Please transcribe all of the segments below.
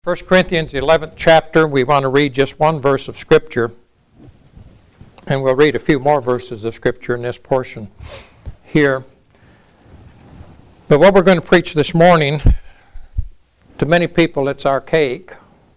1 Corinthians, the 11th chapter, we want to read just one verse of Scripture. And we'll read a few more verses of Scripture in this portion here. But what we're going to preach this morning, to many people it's archaic.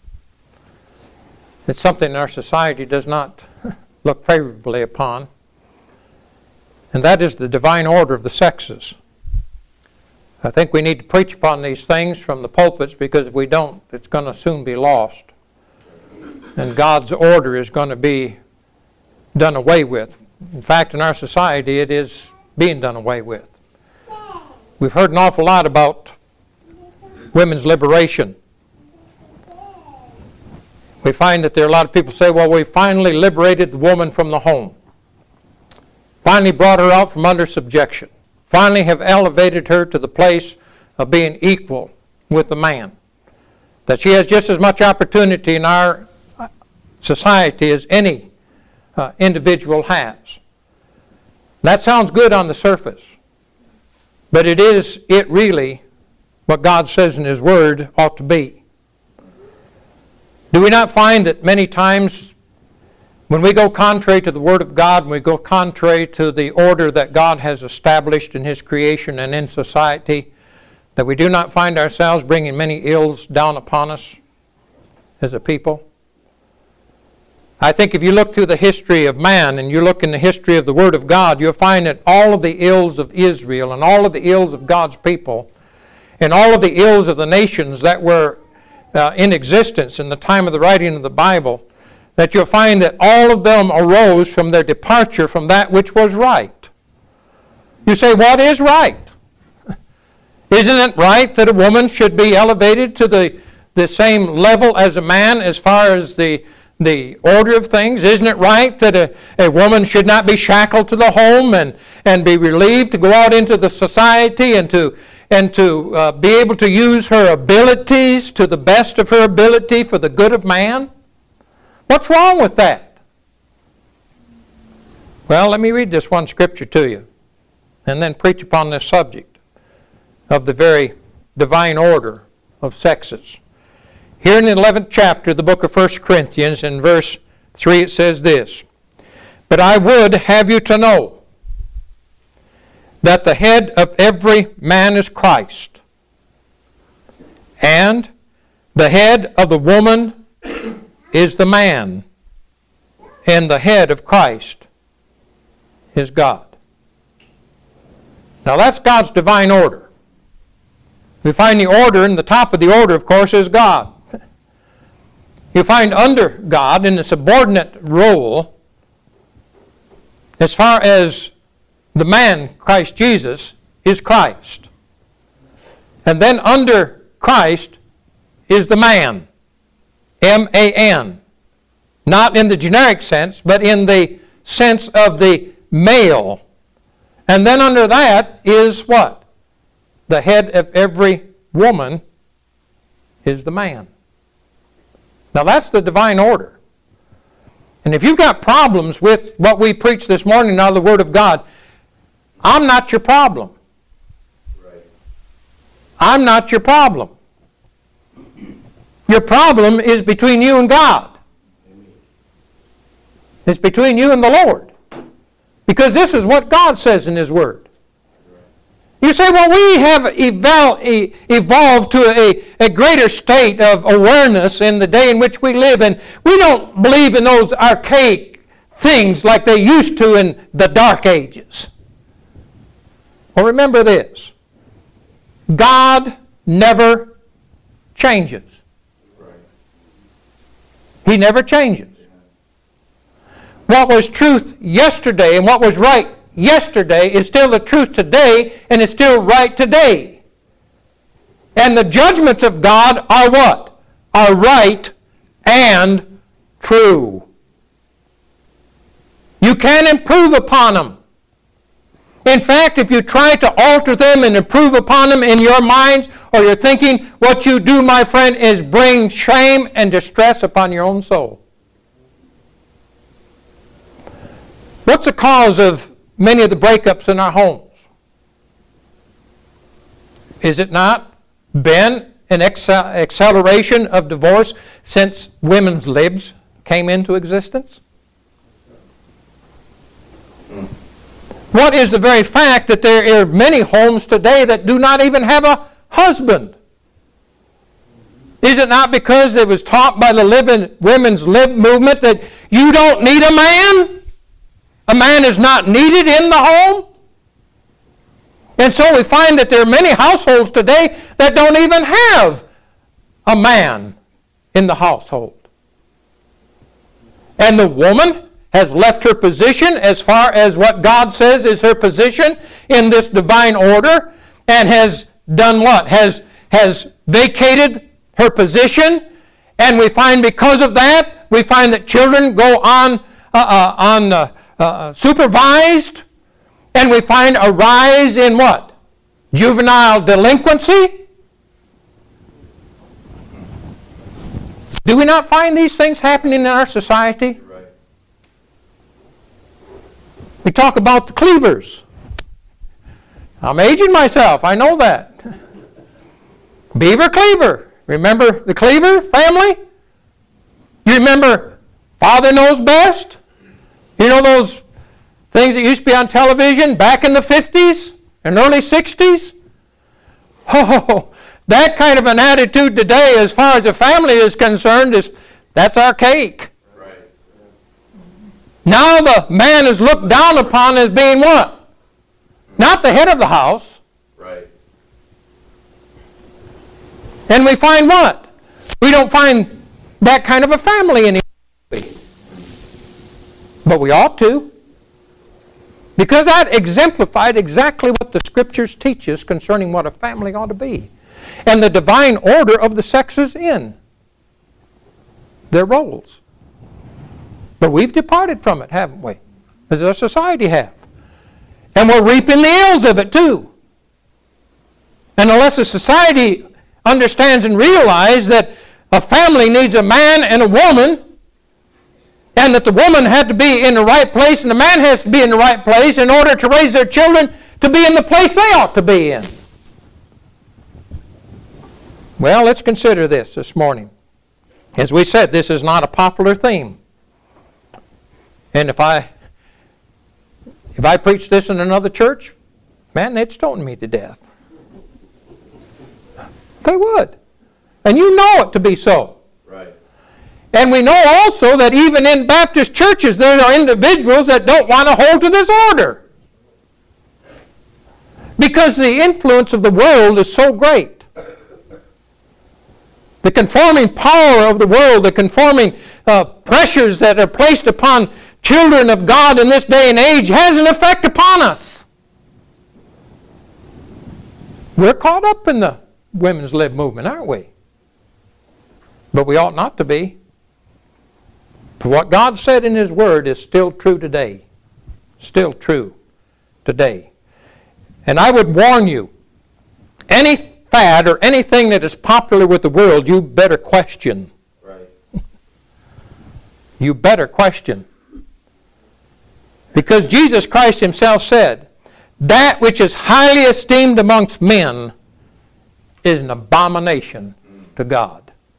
It's something our society does not look favorably upon. And that is the divine order of the sexes. I think we need to preach upon these things from the pulpits, because if we don't, it's going to soon be lost. And God's order is going to be done away with. In fact, in our society, it is being done away with. We've heard an awful lot about women's liberation. We find that there are a lot of people say, well, we finally liberated the woman from the home. Finally brought her out from under subjection. Finally have elevated her to the place of being equal with the man. That she has just as much opportunity in our society as any individual has. That sounds good on the surface. But is it really what God says in His Word ought to be? Do we not find that many times when we go contrary to the Word of God, and we go contrary to the order that God has established in His creation and in society, that we do not find ourselves bringing many ills down upon us as a people? I think if you look through the history of man and you look in the history of the Word of God, you'll find that all of the ills of Israel and all of the ills of God's people and all of the ills of the nations that were in existence in the time of the writing of the Bible, that you'll find that all of them arose from their departure from that which was right. You say, what is right? Isn't it right that a woman should be elevated to the same level as a man as far as the order of things? Isn't it right that a woman should not be shackled to the home and be relieved to go out into the society and to be able to use her abilities to the best of her ability for the good of man? What's wrong with that? Well, let me read this one scripture to you and then preach upon this subject of the very divine order of sexes. Here in the 11th chapter of the book of 1 Corinthians, in verse 3, it says this: "But I would have you to know that the head of every man is Christ, and the head of the woman is the man, and the head of Christ is God." Now that's God's divine order. We find the order, and the top of the order, of course, is God. You find under God, in the subordinate role, as far as the man, Christ Jesus, is Christ. And then under Christ is the man, M-A-N. Not in the generic sense, but in the sense of the male. And then under that is what? The head of every woman is the man. Now that's the divine order. And if you've got problems with what we preached this morning out of the Word of God, I'm not your problem. Right. I'm not your problem. Your problem is between you and God. Amen. It's between you and the Lord. Because this is what God says in His Word. You say, well, we have evolved to a greater state of awareness in the day in which we live, and we don't believe in those archaic things like they used to in the Dark Ages. Well, remember this. God never changes. He never changes. What was truth yesterday and what was right yesterday is still the truth today, and it's still right today. And the judgments of God are what? Are right and true. You can't improve upon them. In fact, if you try to alter them and improve upon them in your minds or your thinking, what you do, my friend, is bring shame and distress upon your own soul. What's the cause of many of the breakups in our homes? Is it not been an acceleration of divorce since women's libs came into existence? What is the very fact that there are many homes today that do not even have a husband? Is it not because it was taught by the women's lib movement that you don't need a man? A man is not needed in the home? And so we find that there are many households today that don't even have a man in the household. And the woman has left her position as far as what God says is her position in this divine order, and has done what? Has vacated her position. And we find because of that, we find that children go on supervised, and we find a rise in what? Juvenile delinquency. Do we not find these things happening in our society? Right. We talk about the Cleavers. I'm aging myself, I know that. Beaver Cleaver. Remember the Cleaver family? You remember Father Knows Best? You know those things that used to be on television back in the 50s and early 60s? Oh, that kind of an attitude today as far as a family is concerned, that's archaic. Right. Now the man is looked down upon as being what? Not the head of the house. Right. And we find what? We don't find that kind of a family anymore. But we ought to. Because that exemplified exactly what the Scriptures teach us concerning what a family ought to be. And the divine order of the sexes in their roles. But we've departed from it, haven't we? As our society have. And we're reaping the ills of it too. And unless a society understands and realizes that a family needs a man and a woman, and that the woman had to be in the right place and the man has to be in the right place in order to raise their children to be in the place they ought to be in. Well, let's consider this morning. As we said, this is not a popular theme. And if I preached this in another church, man, they'd stone me to death. They would. And you know it to be so. Right. And we know also that even in Baptist churches there are individuals that don't want to hold to this order. Because the influence of the world is so great. The conforming power of the world, the conforming pressures that are placed upon children of God in this day and age has an effect upon us. We're caught up in the women's lib movement, aren't we? But we ought not to be. For what God said in His Word is still true today. Still true today. And I would warn you, any fad or anything that is popular with the world, you better question. Right. You better question. Because Jesus Christ Himself said, that which is highly esteemed amongst men is an abomination to God.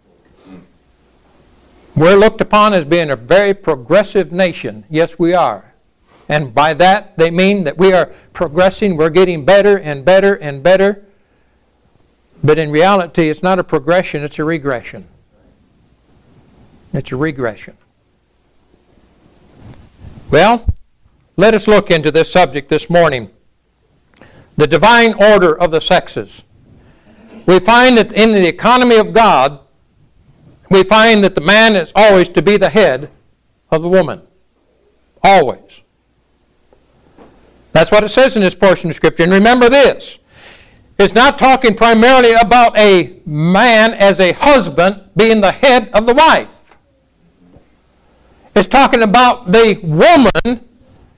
We're looked upon as being a very progressive nation. Yes, we are. And by that, they mean that we are progressing. We're getting better and better and better. But in reality, it's not a progression, it's a regression. It's a regression. Well, let us look into this subject this morning. The divine order of the sexes. We find that in the economy of God, we find that the man is always to be the head of the woman. Always. That's what it says in this portion of Scripture. And remember this. It's not talking primarily about a man as a husband being the head of the wife. It's talking about the woman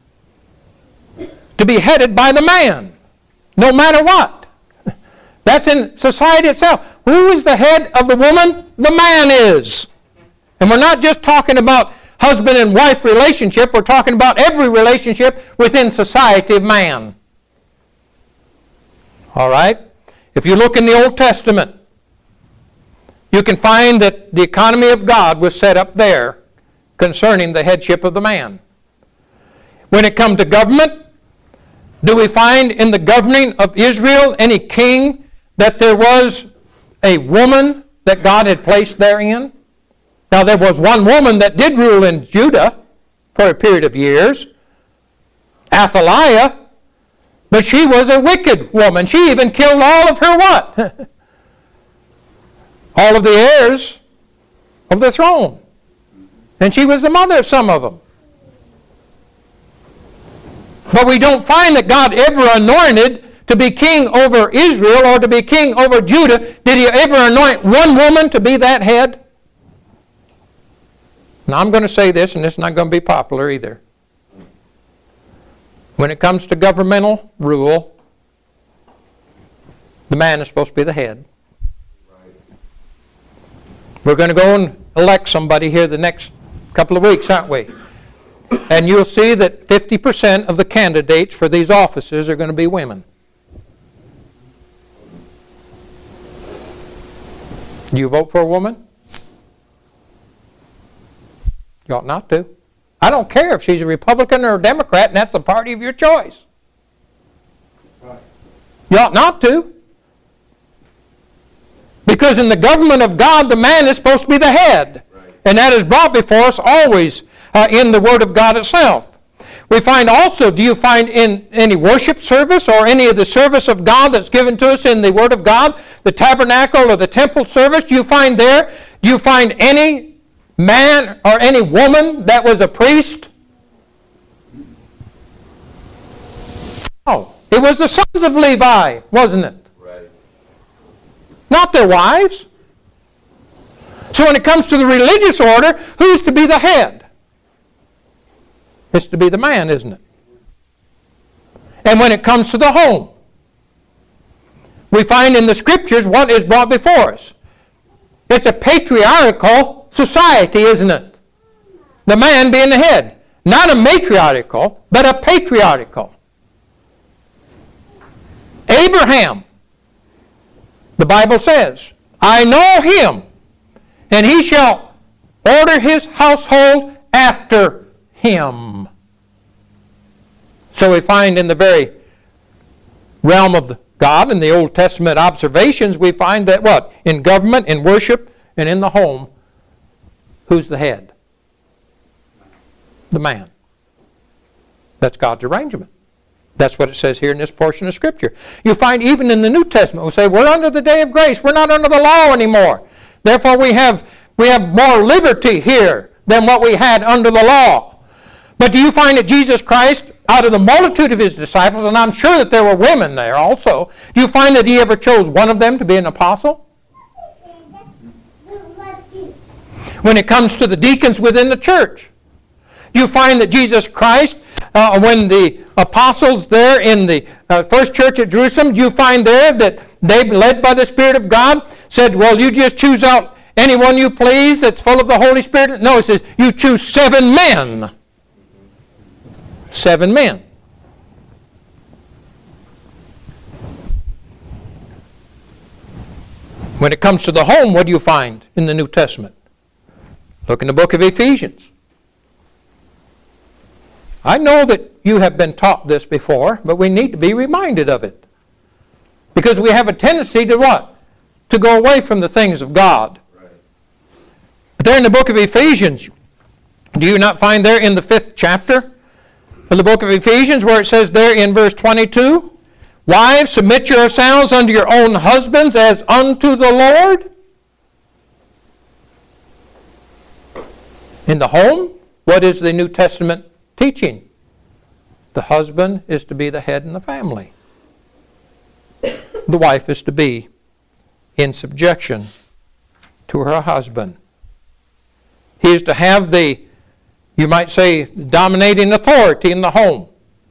to be headed by the man, no matter what. That's in society itself. Who is the head of the woman? The man is. And we're not just talking about husband and wife relationship. We're talking about every relationship within society of man. All right? If you look in the Old Testament, you can find that the economy of God was set up there concerning the headship of the man. When it comes to government, do we find in the governing of Israel any king that there was a woman that God had placed therein? Now there was one woman that did rule in Judah for a period of years, Athaliah, but she was a wicked woman. She even killed all of her what? All of the heirs of the throne. And she was the mother of some of them. But we don't find that God ever anointed to be king over Israel or to be king over Judah. Did He ever anoint one woman to be that head? Now I'm going to say this, and this is not going to be popular either. When it comes to governmental rule, the man is supposed to be the head. We're going to go and elect somebody here the next couple of weeks, aren't we? And you'll see that 50% of the candidates for these offices are going to be women. Do you vote for a woman? You ought not to. I don't care if she's a Republican or a Democrat, and that's the party of your choice. You ought not to. Because in the government of God, the man is supposed to be the head. Right. And that is brought before us always in the Word of God itself. We find also, do you find in any worship service or any of the service of God that's given to us in the Word of God, the tabernacle or the temple service, do you find any man or any woman that was a priest? No. It was the sons of Levi, wasn't it? Right. Not their wives. So when it comes to the religious order, who's to be the head? It's to be the man, isn't it? And when it comes to the home, we find in the Scriptures what is brought before us. It's a patriarchal society, isn't it? The man being the head. Not a matriarchal, but a patriarchal. Abraham, the Bible says, I know him, and he shall order his household after him. So we find in the very realm of God, in the Old Testament observations, we find that what? In government, in worship, and in the home, who's the head? The man. That's God's arrangement. That's what it says here in this portion of Scripture. You find even in the New Testament, we say, we're under the day of grace. We're not under the law anymore. Therefore, we have more liberty here than what we had under the law. But do you find that Jesus Christ, out of the multitude of his disciples, and I'm sure that there were women there also, do you find that he ever chose one of them to be an apostle? When it comes to the deacons within the church, you find that Jesus Christ, when the apostles there in the first church at Jerusalem, you find there that they, led by the Spirit of God, said, well, you just choose out anyone you please that's full of the Holy Spirit? No, it says, you choose 7 men. 7 men. When it comes to the home, what do you find in the New Testament? Look in the book of Ephesians. I know that you have been taught this before, but we need to be reminded of it. Because we have a tendency to what? To go away from the things of God. Right. But there in the book of Ephesians, do you not find there in the 5th chapter of the book of Ephesians where it says there in verse 22, wives, submit yourselves unto your own husbands as unto the Lord? In the home, what is the New Testament teaching? The husband is to be the head in the family. The wife is to be in subjection to her husband. He is to have the, you might say, dominating authority in the home.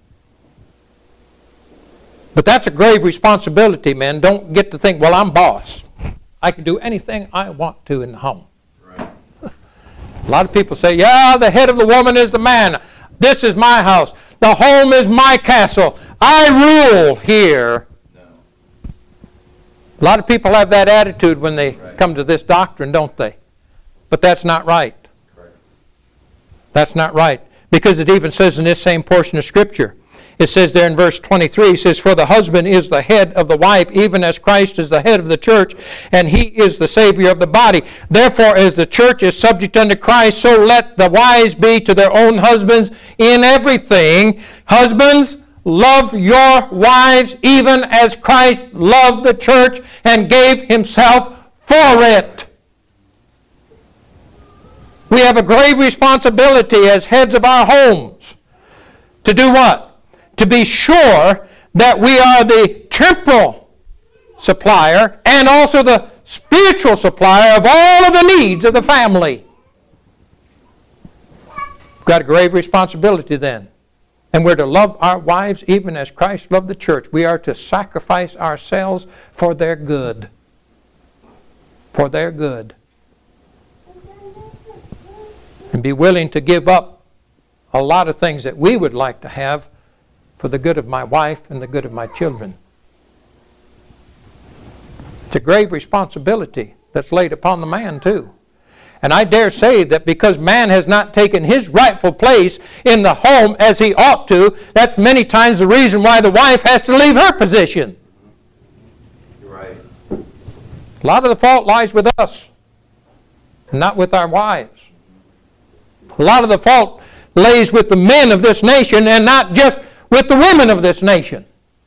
But that's a grave responsibility, man. Don't get to think, well, I'm boss. I can do anything I want to in the home. Right. A lot of people say, yeah, the head of the woman is the man. This is my house. The home is my castle. I rule here. No. A lot of people have that attitude when they come to this doctrine, don't they? But that's not right. That's not right. Because it even says in this same portion of Scripture, it says there in verse 23, it says, "For the husband is the head of the wife, even as Christ is the head of the church, and he is the Savior of the body. Therefore, as the church is subject unto Christ, so let the wives be to their own husbands in everything. Husbands, love your wives, even as Christ loved the church and gave himself for it." We have a grave responsibility as heads of our homes to do what? To be sure that we are the temporal supplier and also the spiritual supplier of all of the needs of the family. We've got a grave responsibility then. And we're to love our wives even as Christ loved the church. We are to sacrifice ourselves for their good. For their good. And be willing to give up a lot of things that we would like to have for the good of my wife and the good of my children. It's a grave responsibility that's laid upon the man too. And I dare say that because man has not taken his rightful place in the home as he ought to, that's many times the reason why the wife has to leave her position. You're right. A lot of the fault lies with us, and not with our wives. A lot of the fault lays with the men of this nation and not just with the women of this nation.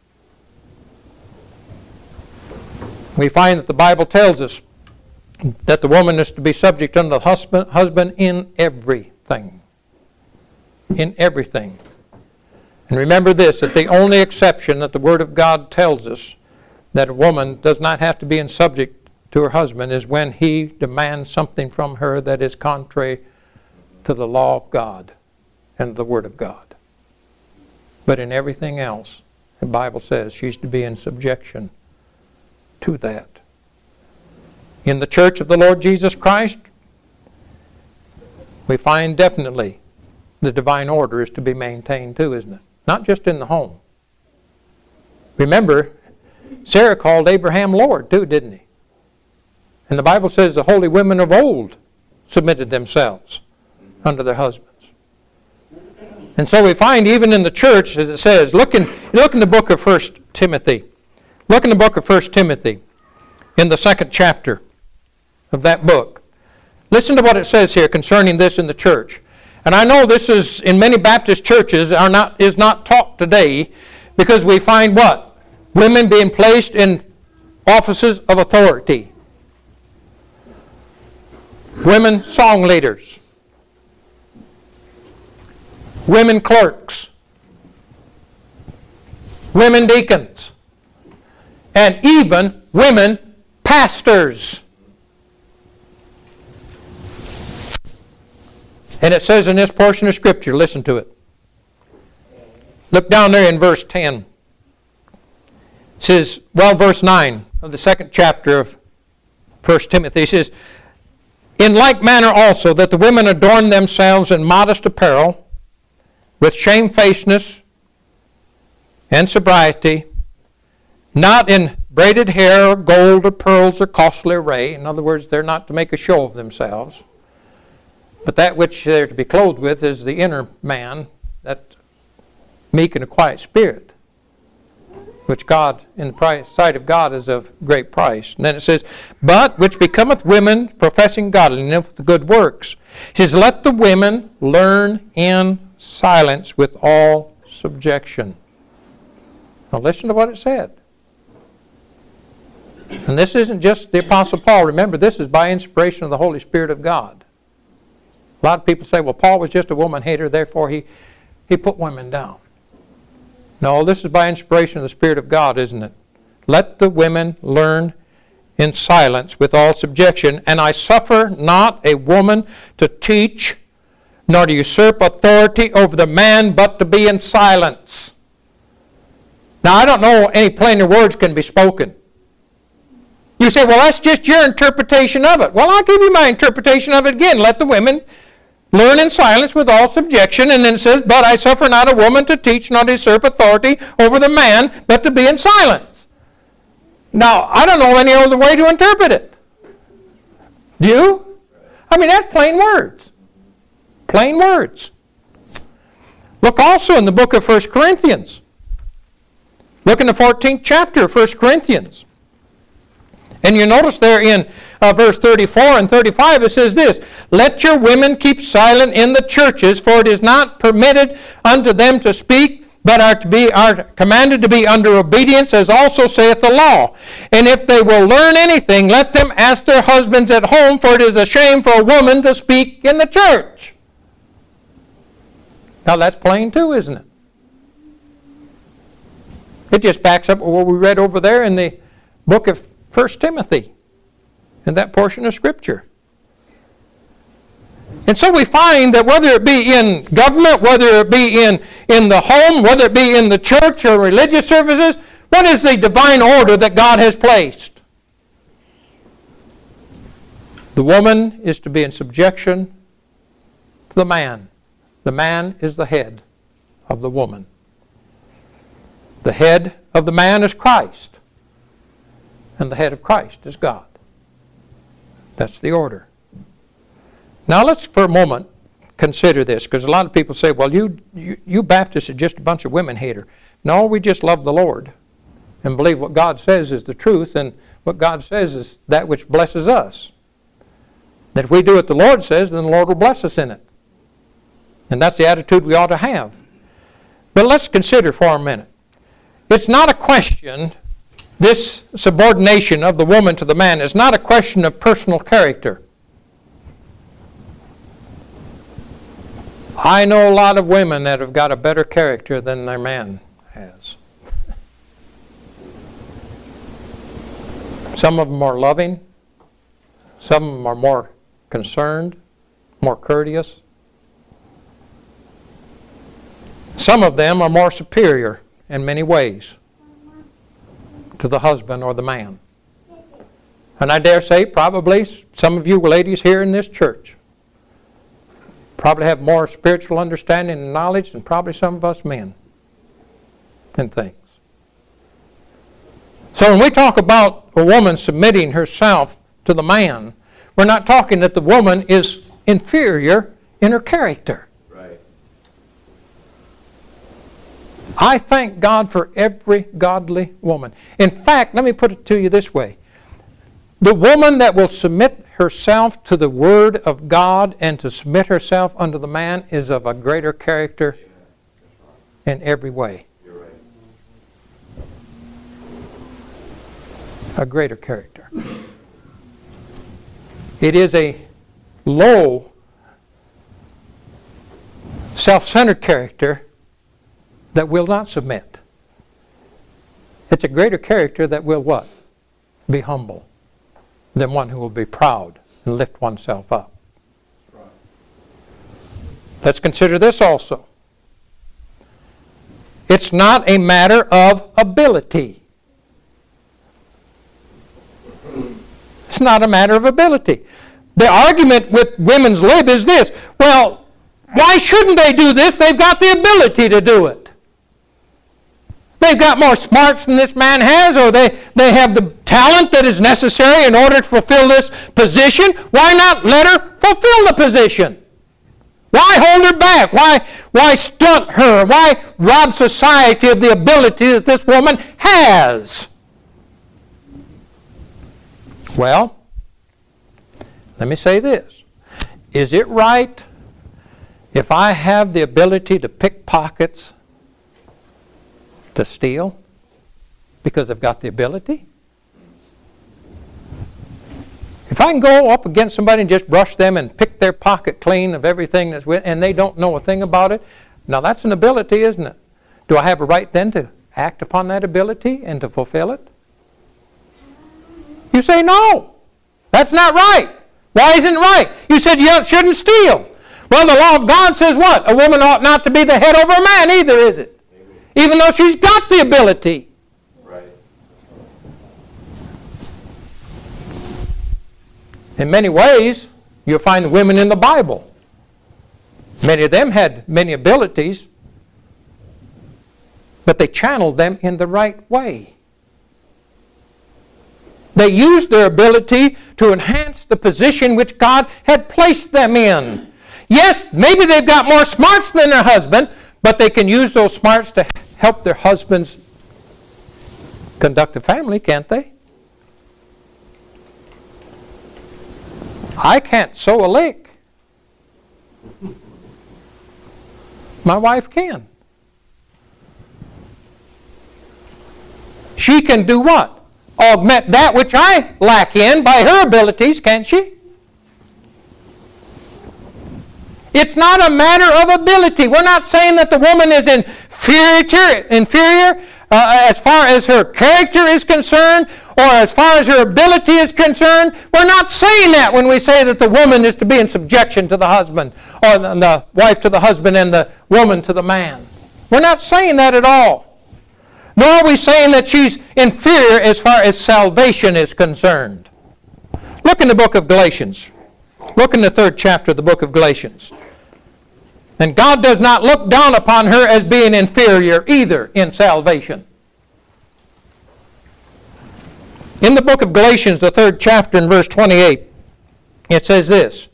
We find that the Bible tells us that the woman is to be subject unto the husband in everything. In everything. And remember this, that the only exception that the Word of God tells us that a woman does not have to be in subject to her husband is when he demands something from her that is contrary to the law of God and the Word of God. But in everything else, the Bible says she's to be in subjection to that. In the church of the Lord Jesus Christ, we find definitely the divine order is to be maintained too, isn't it? Not just in the home. Remember, Sarah called Abraham Lord too, didn't he? And the Bible says the holy women of old submitted themselves unto their husbands. And so we find even in the church, as it says, look in the book of 1 Timothy. Look in the book of 1 Timothy, in the 2nd chapter of that book. Listen to what it says here concerning this in the church. And I know this is, in many Baptist churches, is not taught today, because we find what? Women being placed in offices of authority. Women song leaders. Women clerks, women deacons, and even women pastors. And it says in this portion of Scripture, listen to it. Look down there in verse 10. It says, verse 9 of the 2nd chapter of 1 Timothy, it says, "In like manner also that the women adorn themselves in modest apparel, with shamefacedness and sobriety, not in braided hair or gold or pearls or costly array." In other words, they're not to make a show of themselves. But that which they're to be clothed with is the inner man, that meek and a quiet spirit, which God, in the sight of God, is of great price. And then it says, "But which becometh women professing godliness with good works." It says, "Let the women learn in silence with all subjection." Now listen to what it said. And this isn't just the Apostle Paul. Remember, this is by inspiration of the Holy Spirit of God. A lot of people say, well, Paul was just a woman hater, therefore he put women down. No, this is by inspiration of the Spirit of God, isn't it? "Let the women learn in silence with all subjection. And I suffer not a woman to teach, nor to usurp authority over the man, but to be in silence." Now, I don't know any plainer words can be spoken. You say, well, that's just your interpretation of it. Well, I'll give you my interpretation of it again. "Let the women learn in silence with all subjection." And then it says, "But I suffer not a woman to teach, nor to usurp authority over the man, but to be in silence." Now, I don't know any other way to interpret it. Do you? I mean, that's plain words. Plain words. Look also in the book of 1 Corinthians. Look in the 14th chapter of 1 Corinthians. And you notice there in verse 34 and 35, it says this, "Let your women keep silent in the churches, for it is not permitted unto them to speak, but are commanded to be under obedience, as also saith the law. And if they will learn anything, let them ask their husbands at home, for it is a shame for a woman to speak in the church." Now that's plain too, isn't it? It just backs up what we read over there in the book of 1 Timothy, in that portion of Scripture. And so we find that whether it be in government, whether it be in the home, whether it be in the church or religious services, what is the divine order that God has placed? The woman is to be in subjection to the man. The man is the head of the woman. The head of the man is Christ. And the head of Christ is God. That's the order. Now let's for a moment consider this, because a lot of people say, well, you Baptists are just a bunch of women hater. No, we just love the Lord and believe what God says is the truth, and what God says is that which blesses us. That if we do what the Lord says, then the Lord will bless us in it. And that's the attitude we ought to have. But let's consider for a minute. It's not a question, this subordination of the woman to the man is not a question of personal character. I know a lot of women that have got a better character than their man has. Some of them are loving. Some of them are more concerned, more courteous. Some of them are more superior in many ways to the husband or the man. And I dare say probably some of you ladies here in this church probably have more spiritual understanding and knowledge than probably some of us men and things. So when we talk about a woman submitting herself to the man, we're not talking that the woman is inferior in her character. Right. I thank God for every godly woman. In fact, let me put it to you this way. The woman that will submit herself to the Word of God and to submit herself unto the man is of a greater character in every way. You're right. A greater character. It is a low, self-centered character that will not submit. It's a greater character that will what? Be humble than one who will be proud and lift oneself up. Right. Let's consider this also. It's not a matter of ability. It's not a matter of ability. The argument with women's lib is this. Well, why shouldn't they do this? They've got the ability to do it. They've got more smarts than this man has, or they have the talent that is necessary in order to fulfill this position. Why not let her fulfill the position? Why hold her back? Why stunt her? Why rob society of the ability that this woman has? Well, let me say this. Is it right if I have the ability to pick pockets to steal because I've got the ability? If I can go up against somebody and just brush them and pick their pocket clean of everything that's with, and they don't know a thing about it, now that's an ability, isn't it? Do I have a right then to act upon that ability and to fulfill it? You say no. That's not right. Why isn't it right? You said you shouldn't steal. Well, the law of God says what? A woman ought not to be the head over a man either, is it? Even though she's got the ability. Right. In many ways, you'll find women in the Bible. Many of them had many abilities, but they channeled them in the right way. They used their ability to enhance the position which God had placed them in. Yes, maybe they've got more smarts than their husband, but they can use those smarts to help their husbands conduct a family, can't they? I can't sew a lick. My wife can. She can do what? Augment that which I lack in by her abilities, can't she? It's not a matter of ability. We're not saying that the woman is inferior as far as her character is concerned or as far as her ability is concerned. We're not saying that when we say that the woman is to be in subjection to the husband, or the wife to the husband and the woman to the man. We're not saying that at all. Nor are we saying that she's inferior as far as salvation is concerned. Look in the book of Galatians. Look in the 3rd chapter of the book of Galatians. And God does not look down upon her as being inferior either in salvation. In the book of Galatians, the 3rd chapter and verse 28, it says this.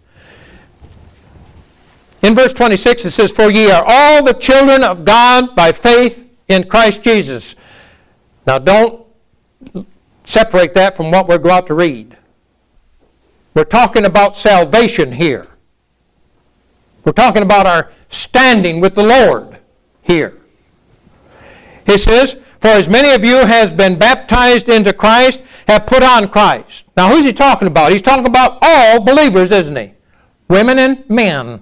In verse 26 it says, "For ye are all the children of God by faith in Christ Jesus." Now don't separate that from what we're about to read. We're talking about salvation here. We're talking about our standing with the Lord here. He says, "For as many of you has been baptized into Christ, have put on Christ." Now who's he talking about? He's talking about all believers, isn't he? Women and men.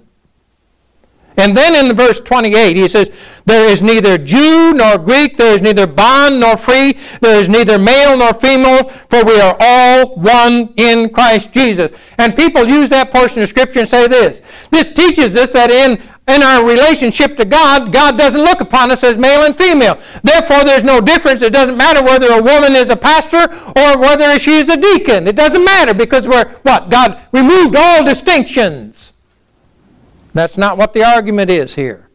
And then in verse 28 he says, "There is neither Jew nor Greek, there is neither bond nor free, there is neither male nor female, for we are all one in Christ Jesus." And people use that portion of Scripture and say this. This teaches us that in our relationship to God, God doesn't look upon us as male and female. Therefore, there's no difference. It doesn't matter whether a woman is a pastor or whether she is a deacon. It doesn't matter because God removed all distinctions. That's not what the argument is here.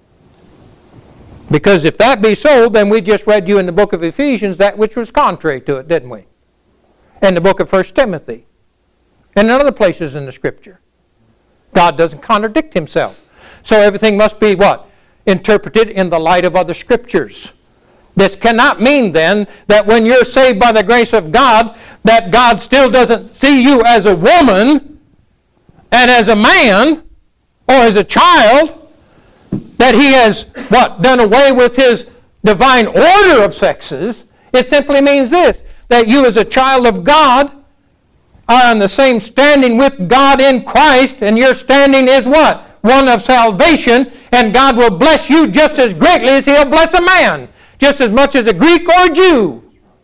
Because if that be so, then we just read you in the book of Ephesians that which was contrary to it, didn't we? And the book of 1 Timothy. And in other places in the Scripture. God doesn't contradict Himself. So everything must be what? Interpreted in the light of other Scriptures. This cannot mean then that when you're saved by the grace of God, that God still doesn't see you as a woman and as a man or as a child, that He has, done away with His divine order of sexes. It simply means this, that you as a child of God are on the same standing with God in Christ, and your standing is what? One of salvation, and God will bless you just as greatly as He'll bless a man, just as much as a Greek or a Jew.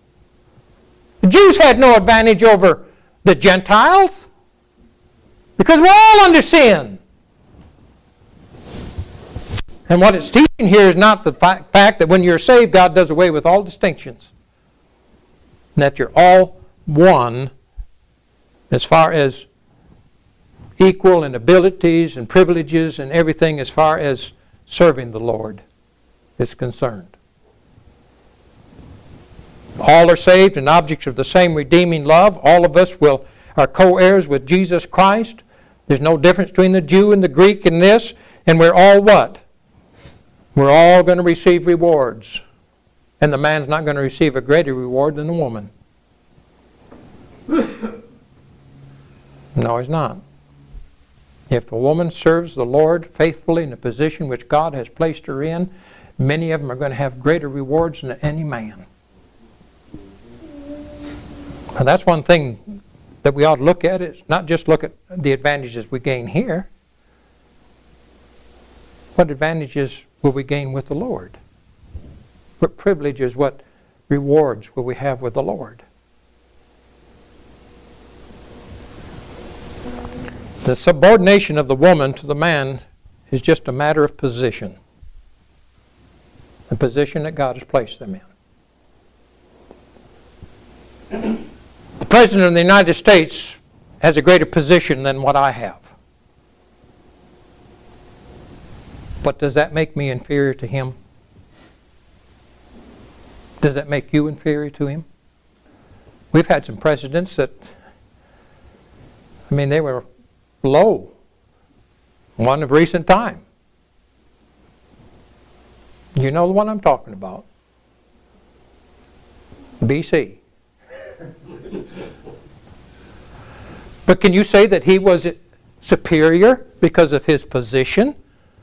The Jews had no advantage over the Gentiles, because we're all under sin. And what it's teaching here is not the fact that when you're saved, God does away with all distinctions. And that you're all one as far as equal in abilities and privileges and everything as far as serving the Lord is concerned. All are saved and objects of the same redeeming love. All of us are co-heirs with Jesus Christ. There's no difference between the Jew and the Greek in this. And we're all what? We're all going to receive rewards. And the man's not going to receive a greater reward than the woman. No, he's not. If a woman serves the Lord faithfully in the position which God has placed her in, many of them are going to have greater rewards than any man. And that's one thing that we ought to look at. It's not just look at the advantages we gain here. What advantages will we gain with the Lord? What privileges, what rewards will we have with the Lord? The subordination of the woman to the man is just a matter of position. The position that God has placed them in. The President of the United States has a greater position than what I have. But does that make me inferior to him? Does that make you inferior to him? We've had some presidents that, they were low. One of recent time. You know the one I'm talking about. BC. But can you say that he was superior because of his position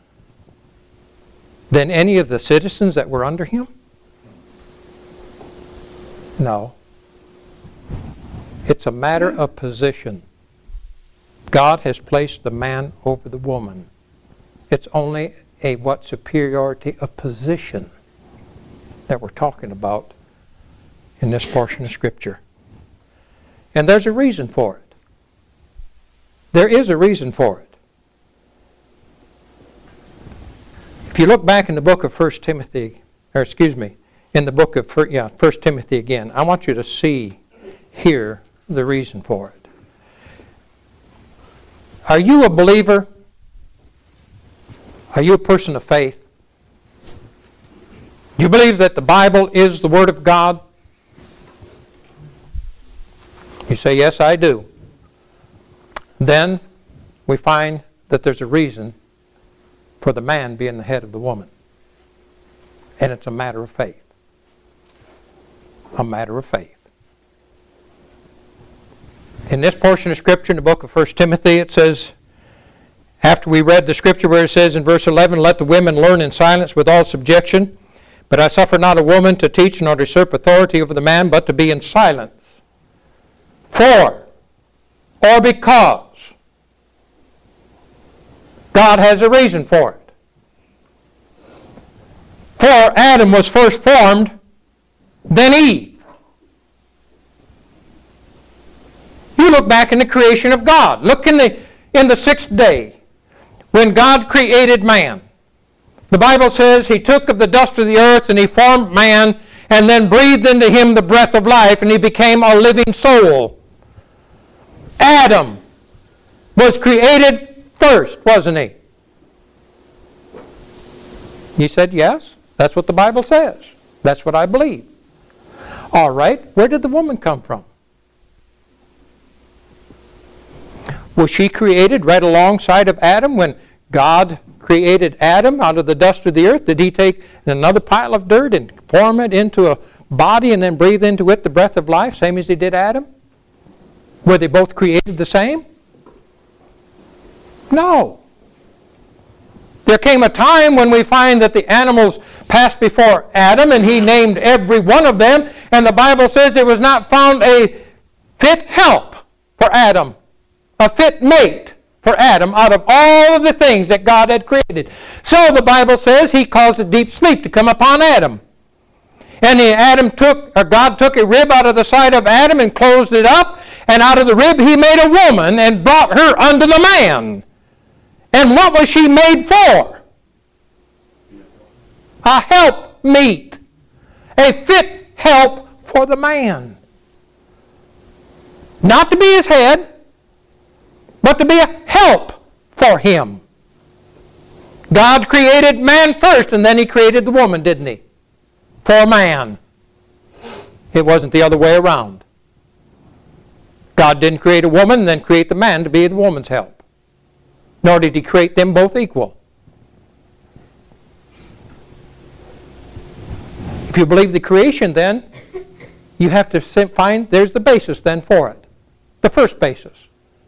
than any of the citizens that were under him? No. It's a matter of position. God has placed the man over the woman. It's only a superiority of position that we're talking about in this portion of Scripture. And there's a reason for it. There is a reason for it. If you look back in the book of 1 Timothy, in the book of 1 Timothy again, I want you to see here the reason for it. Are you a believer? Are you a person of faith? You believe that the Bible is the Word of God? You say, yes, I do. Then we find that there's a reason for the man being the head of the woman. And it's a matter of faith. A matter of faith. In this portion of Scripture, in the book of 1 Timothy, it says, after we read the Scripture where it says in verse 11, let the women learn in silence with all subjection, but I suffer not a woman to teach nor to usurp authority over the man, but to be in silence. For, or because, God has a reason for it. For Adam was first formed, then Eve. You look back in the creation of God. Look in the sixth day, when God created man. The Bible says He took of the dust of the earth and He formed man and then breathed into him the breath of life and he became a living soul. Adam was created first, wasn't he? He said, yes, that's what the Bible says. That's what I believe. All right, where did the woman come from? Was she created right alongside of Adam when God created Adam out of the dust of the earth? Did He take another pile of dirt and form it into a body and then breathe into it the breath of life, same as He did Adam? Were they both created the same? No. There came a time when we find that the animals passed before Adam and He named every one of them, and the Bible says there was not found a fit help for Adam, a fit mate for Adam out of all of the things that God had created. So the Bible says He caused a deep sleep to come upon Adam. And God took a rib out of the side of Adam and closed it up, and out of the rib He made a woman and brought her unto the man. And what was she made for? A help meet. A fit help for the man. Not to be his head, but to be a help for him. God created man first, and then He created the woman, didn't He? For man. It wasn't the other way around. God didn't create a woman and then create the man to be the woman's help. Nor did He create them both equal. If you believe the creation, then you have to find there's the basis then for it. The first basis.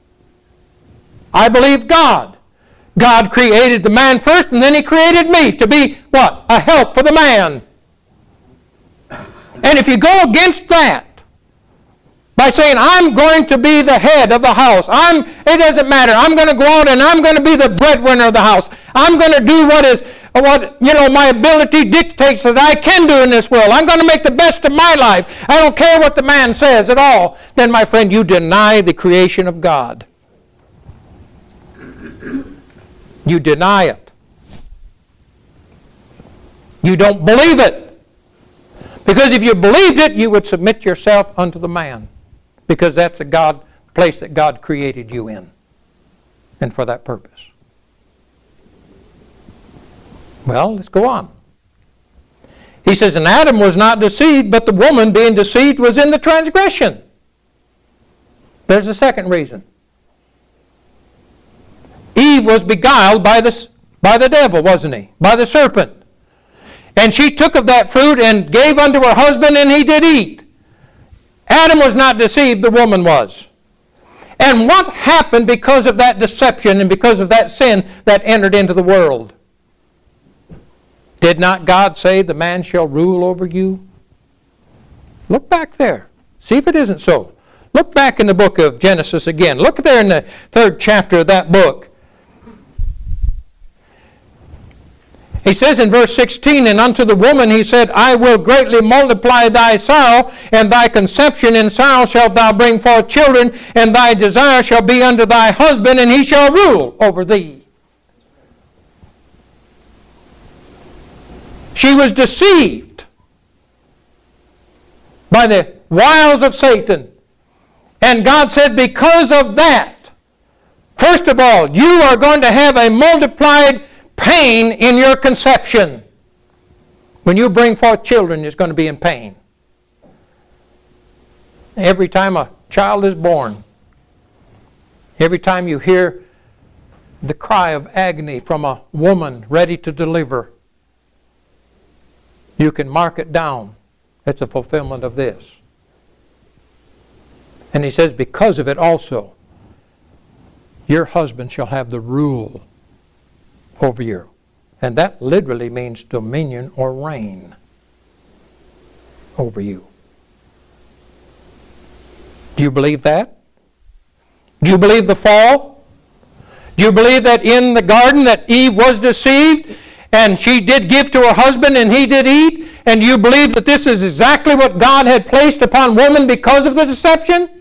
I believe God. God created the man first, and then He created me to be what? A help for the man. And if you go against that by saying, I'm going to be the head of the house, it doesn't matter, I'm going to go out and I'm going to be the breadwinner of the house, I'm going to do what my ability dictates that I can do in this world, I'm going to make the best of my life, I don't care what the man says at all, then my friend, you deny the creation of God. You deny it. You don't believe it. Because if you believed it, you would submit yourself unto the man. Because that's the place that God created you in. And for that purpose. Well, let's go on. He says, and Adam was not deceived, but the woman being deceived was in the transgression. There's a second reason. Eve was beguiled by the devil, wasn't he? By the serpent. And she took of that fruit and gave unto her husband, and he did eat. Adam was not deceived, the woman was. And what happened because of that deception and because of that sin that entered into the world? Did not God say the man shall rule over you? Look back there. See if it isn't so. Look back in the book of Genesis again. Look there in the 3rd chapter of that book. He says in verse 16, and unto the woman he said, I will greatly multiply thy sorrow, and thy conception in sorrow shalt thou bring forth children, and thy desire shall be unto thy husband, and he shall rule over thee. She was deceived by the wiles of Satan. And God said, because of that, first of all, you are going to have a multiplied pain in your conception. When you bring forth children, it's going to be in pain. Every time a child is born, every time you hear the cry of agony from a woman ready to deliver, you can mark it down. It's a fulfillment of this. And he says, because of it also, your husband shall have the rule over you. And that literally means dominion or reign over you. Do you believe that? Do you believe the fall? Do you believe that in the garden that Eve was deceived and she did give to her husband and he did eat? And do you believe that this is exactly what God had placed upon woman because of the deception?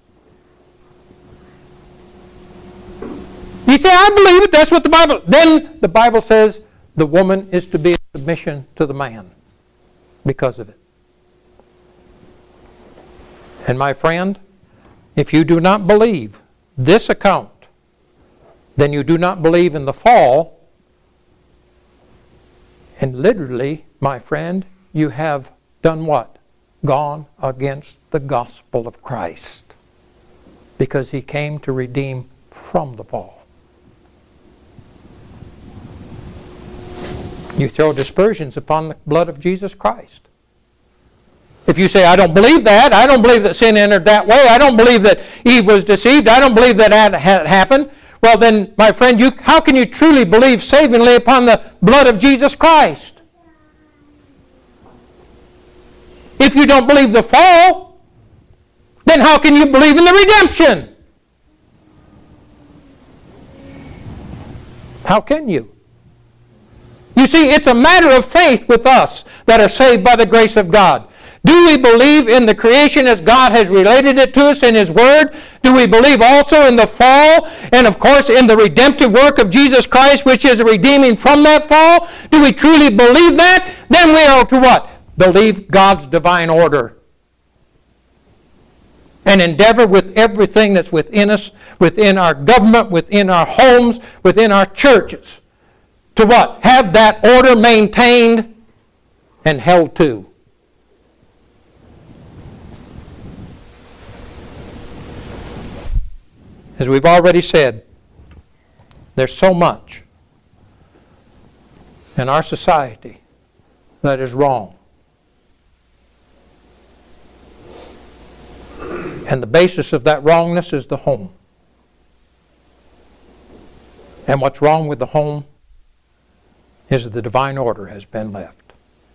You say, I believe it. That's what the Bible... Then the Bible says the woman is to be in submission to the man because of it. And my friend, if you do not believe this account, then you do not believe in the fall. And literally, my friend, you have done what? Gone against the gospel of Christ. Because he came to redeem from the fall. You throw dispersions upon the blood of Jesus Christ. If you say, I don't believe that, I don't believe that sin entered that way, I don't believe that Eve was deceived, I don't believe that had happened, well then, my friend, how can you truly believe savingly upon the blood of Jesus Christ? If you don't believe the fall, then how can you believe in the redemption? How can you? You see, it's a matter of faith with us that are saved by the grace of God. Do we believe in the creation as God has related it to us in His Word? Do we believe also in the fall and, of course, in the redemptive work of Jesus Christ, which is redeeming from that fall? Do we truly believe that? Then we are to what? Believe God's divine order. And endeavor with everything that's within us, within our government, within our homes, within our churches, to what? Have that order maintained and held to. As we've already said, there's so much in our society that is wrong. And the basis of that wrongness is the home. And what's wrong with the home is that the divine order has been left.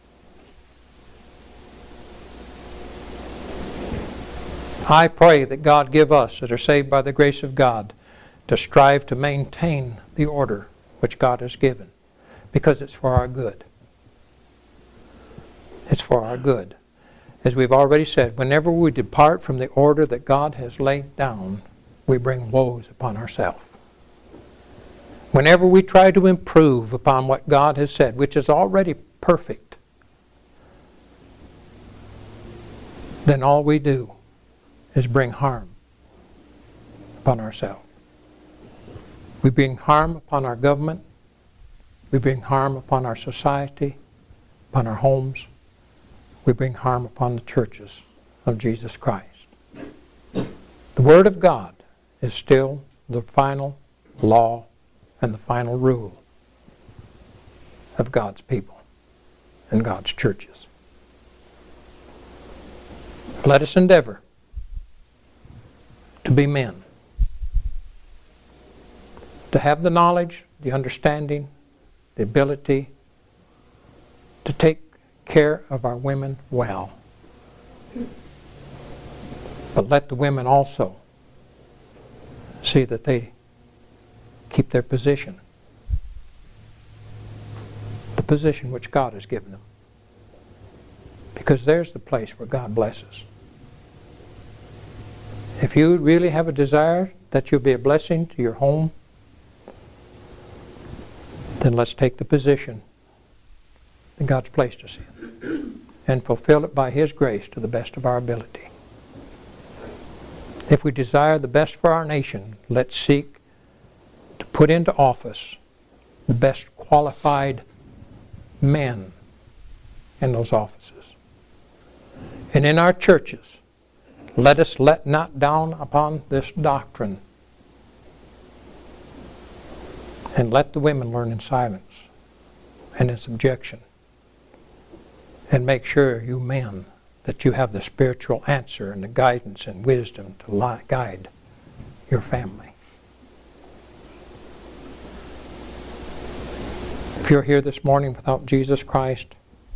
I pray that God give us that are saved by the grace of God to strive to maintain the order which God has given, because it's for our good. It's for our good. As we've already said, whenever we depart from the order that God has laid down, we bring woes upon ourselves. Whenever we try to improve upon what God has said, which is already perfect, then all we do is bring harm upon ourselves. We bring harm upon our government. We bring harm upon our society, upon our homes. We bring harm upon the churches of Jesus Christ. The The Word of God is still the final law and the final rule of God's people and God's churches. Let us endeavor to be men, to have the knowledge, the understanding, the ability to take care of our women well. But let the women also see that they keep their position, the position which God has given them. Because there's the place where God blesses. If you really have a desire that you'll be a blessing to your home, then let's take the position that God's placed us in and fulfill it by His grace to the best of our ability. If we desire the best for our nation, let's seek to put into office the best qualified men in those offices. And in our churches, let us let not down upon this doctrine, and let the women learn in silence and in subjection. And make sure, you men, that you have the spiritual answer and the guidance and wisdom to guide your family. If you're here this morning without Jesus Christ,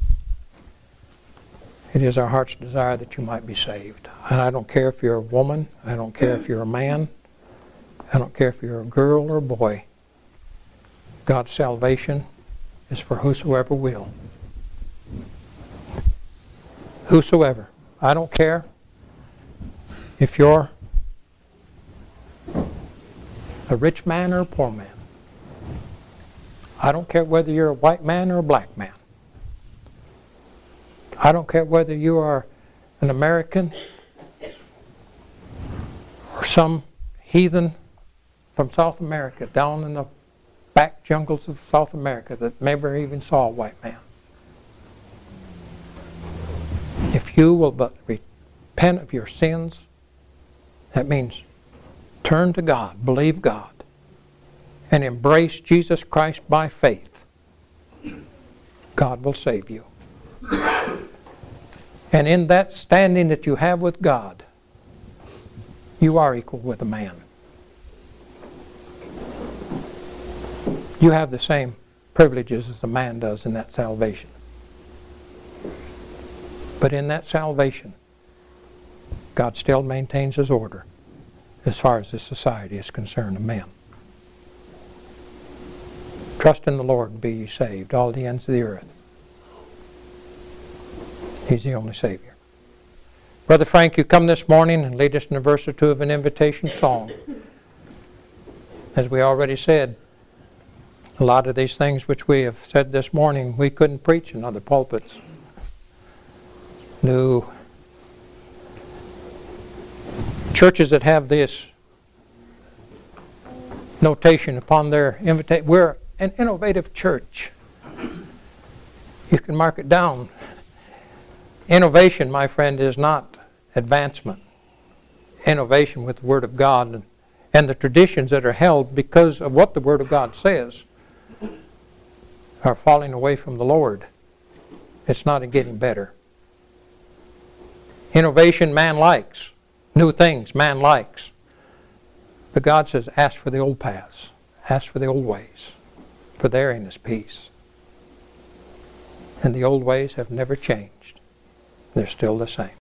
it is our heart's desire that you might be saved. And I don't care if you're a woman, I don't care if you're a man, I don't care if you're a girl or a boy. God's salvation is for whosoever will. Whosoever. I don't care if you're a rich man or a poor man. I don't care whether you're a white man or a black man. I don't care whether you are an American or some heathen from South America down in the back jungles of South America that never even saw a white man. If you will but repent of your sins, that means turn to God, believe God, and embrace Jesus Christ by faith, God will save you. And in that standing that you have with God, you are equal with a man. You have the same privileges as a man does in that salvation. But in that salvation, God still maintains His order as far as this society is concerned of men. Trust in the Lord and be ye saved, all the ends of the earth. He's the only Savior. Brother Frank, you come this morning and lead us in a verse or two of an invitation song. As we already said, a lot of these things which we have said this morning, we couldn't preach in other pulpits. No. Churches that have this notation upon their invitation, we're an innovative church. You can mark it down. Innovation, my friend, is not advancement. Innovation with the Word of God and the traditions that are held because of what the Word of God says are falling away from the Lord. It's not getting better. Innovation man likes. New things man likes. But God says, ask for the old paths. Ask for the old ways. For therein is peace. And the old ways have never changed. They're still the same.